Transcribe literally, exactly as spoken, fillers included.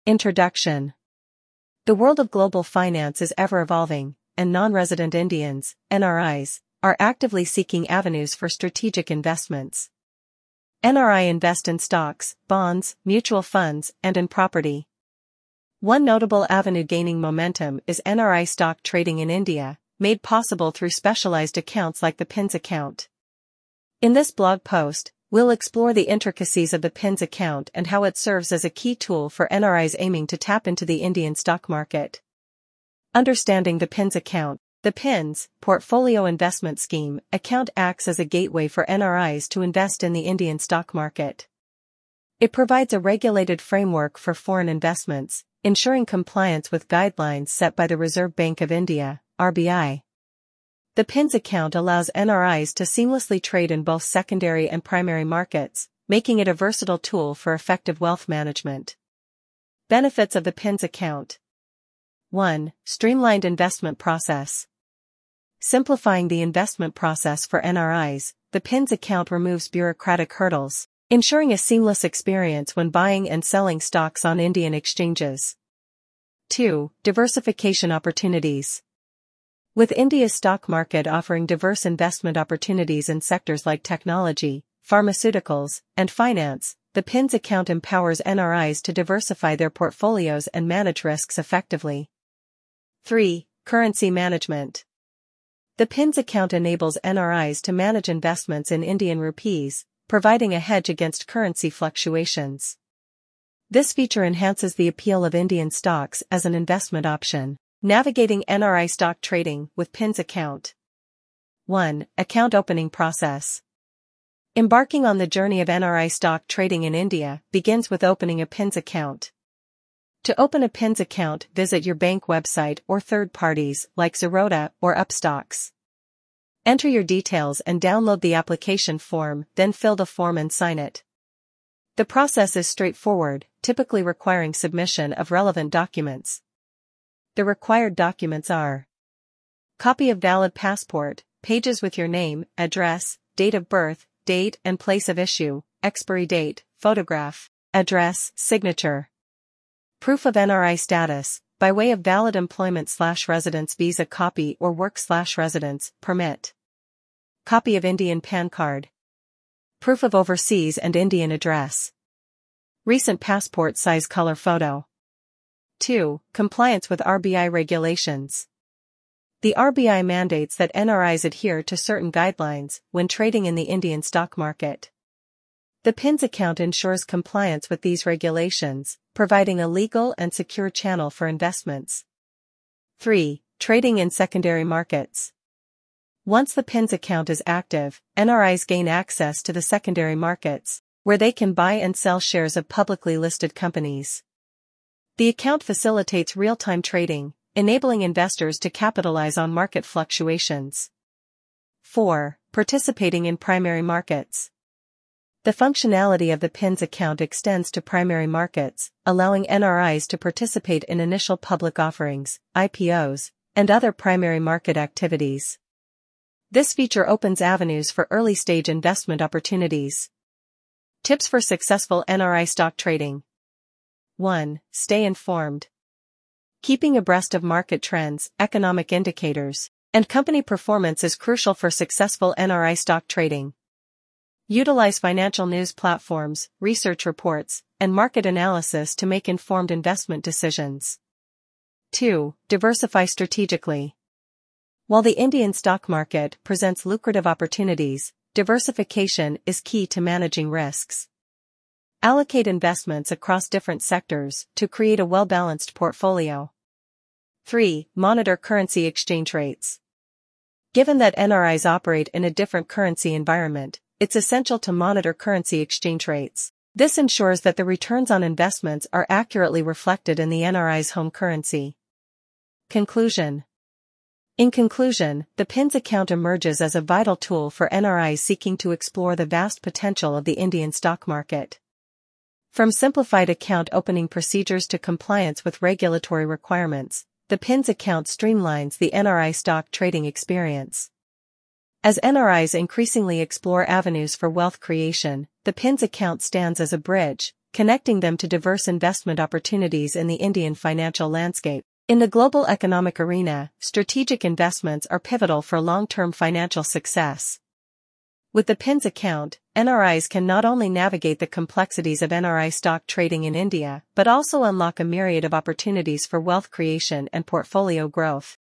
Introduction. The world of global finance is ever-evolving, and non-resident Indians, N R Is, are actively seeking avenues for strategic investments. N R I invest in stocks, bonds, mutual funds, and in property. One notable avenue gaining momentum is N R I stock trading in India, made possible through specialized accounts like the P I N S account. In this blog post, we'll explore the intricacies of the P I N S account and how it serves as a key tool for N R Is aiming to tap into the Indian stock market. Understanding the P I N S account. The P I N S, Portfolio Investment Scheme, account acts as a gateway for N R Is to invest in the Indian stock market. It provides a regulated framework for foreign investments, ensuring compliance with guidelines set by the Reserve Bank of India, R B I. The P I N S account allows N R Is to seamlessly trade in both secondary and primary markets, making it a versatile tool for effective wealth management. Benefits of the P I N S account. one. Streamlined investment process. Simplifying the investment process for N R Is, the P I N S account removes bureaucratic hurdles, ensuring a seamless experience when buying and selling stocks on Indian exchanges. two. Diversification opportunities. With India's stock market offering diverse investment opportunities in sectors like technology, pharmaceuticals, and finance, the P I N S account empowers N R Is to diversify their portfolios and manage risks effectively. three. Currency management. The P I N S account enables N R Is to manage investments in Indian rupees, providing a hedge against currency fluctuations. This feature enhances the appeal of Indian stocks as an investment option. Navigating N R I stock trading with P I N S account. one. Account opening process. Embarking on the journey of N R I stock trading in India begins with opening a P I N S account. To open a P I N S account, visit your bank website or third parties like Zerodha or Upstocks. Enter your details and download the application form, then fill the form and sign it. The process is straightforward, typically requiring submission of relevant documents. The required documents are: copy of valid passport, pages with your name, address, date of birth, date and place of issue, expiry date, photograph, address, signature. Proof of N R I status, by way of valid employment slash residence visa copy or work slash residence permit. Copy of Indian P A N card. Proof of overseas and Indian address. Recent passport size color photo. two. Compliance with R B I regulations. The R B I mandates that N R Is adhere to certain guidelines when trading in the Indian stock market. The P I N S account ensures compliance with these regulations, providing a legal and secure channel for investments. three. Trading in secondary markets. Once the P I N S account is active, N R Is gain access to the secondary markets, where they can buy and sell shares of publicly listed companies. The account facilitates real-time trading, enabling investors to capitalize on market fluctuations. four. Participating in primary markets. The functionality of the P I N S account extends to primary markets, allowing N R Is to participate in initial public offerings, I P Os, and other primary market activities. This feature opens avenues for early-stage investment opportunities. Tips for successful N R I stock trading. one. Stay informed. Keeping abreast of market trends, economic indicators, and company performance is crucial for successful N R I stock trading. Utilize financial news platforms, research reports, and market analysis to make informed investment decisions. two. Diversify strategically. While the Indian stock market presents lucrative opportunities, diversification is key to managing risks. Allocate investments across different sectors to create a well-balanced portfolio. three. Monitor currency exchange rates. Given that N R Is operate in a different currency environment, it's essential to monitor currency exchange rates. This ensures that the returns on investments are accurately reflected in the N R I's home currency. Conclusion. In conclusion, the P I N S account emerges as a vital tool for N R Is seeking to explore the vast potential of the Indian stock market. From simplified account opening procedures to compliance with regulatory requirements, the P I N S account streamlines the N R I stock trading experience. As N R Is increasingly explore avenues for wealth creation, the P I N S account stands as a bridge, connecting them to diverse investment opportunities in the Indian financial landscape. In the global economic arena, strategic investments are pivotal for long-term financial success. With the P I N S account, N R Is can not only navigate the complexities of N R I stock trading in India, but also unlock a myriad of opportunities for wealth creation and portfolio growth.